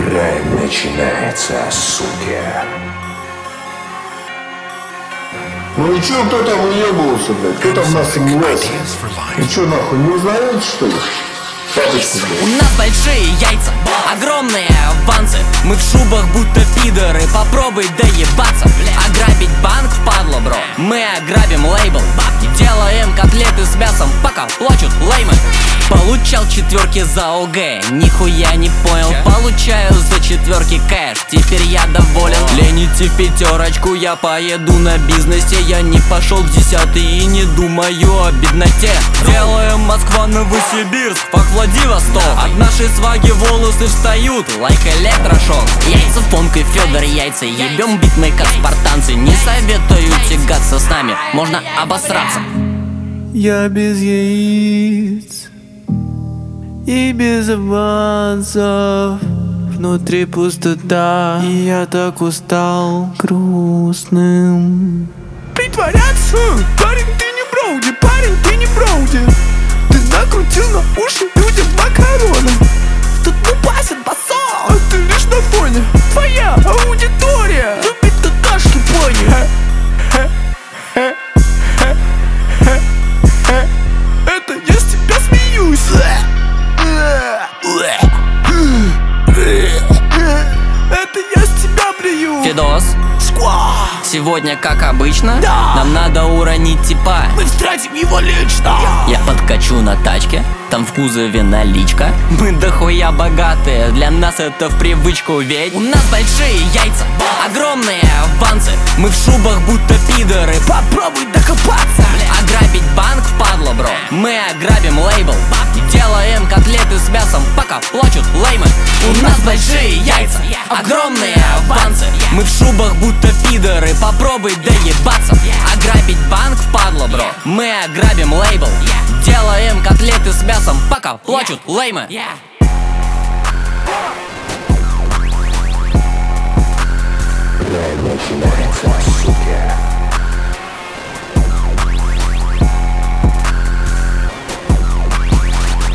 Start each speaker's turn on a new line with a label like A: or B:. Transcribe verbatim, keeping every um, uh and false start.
A: Прайм начинается, суки.
B: Ну и чё, кто там уебывался, блядь? Кто там нас влез? И чё, нахуй, не узнаете, что ли? Папочку, блядь.
C: У нас большие яйца, огромные авансы. Мы в шубах будто пидоры, попробуй доебаться. Ограбить банк впадло, бро. Мы ограбим лейбл, делаем котлеты с мясом, пока плачут леймы. Получал четверки за ОГ, нихуя не понял. Получаю за четверки кэш, теперь я доволен. Лень идти в пятерочку, я поеду на бизнесе. Я не пошел в десятый и не думаю о бедноте. Делаем Москва, Новосибирск, фак Владивосток. От нашей сваги волосы встают, лайк электрошок. Яйца в помпе, Федор яйца, ебем битмы как спартанцы. Не советую тягаться с нами, можно обосраться.
D: Я без яиц и без авансов, внутри пустота, и я так устал грустным. Притворяться, парень, ты не броуди, парень, ты не броуди. Ты накрутил на уши людям макароны. Тут не пасет басо, а ты лишь на фоне. Твоя аудитория любит какашки пони. Это я с тебя смеюсь. Это я с тебя блюю.
C: Фидос, сегодня, как обычно,
D: Да.
C: нам надо уронить типа.
D: Мы встретим его лично.
C: Я подкачу на тачке, там в кузове наличка. Мы дохуя богатые, для нас это в привычку, ведь у нас большие яйца, огромные авансы. Мы в шубах будто пидоры,
D: Попробуй докопаться.
C: ограбить банк впадло, бро. Мы ограбим лейбл, делаем котлеты с мясом, пока плачут леймы. У нас большие яйца, огромные авансы. Мы в шубах будто пидоры, попробуй доебаться. Ограбить банк впадло, бро. Мы ограбим лейбл, делаем котлеты с мясом, пока плачут леймы.
A: Прайм начинается.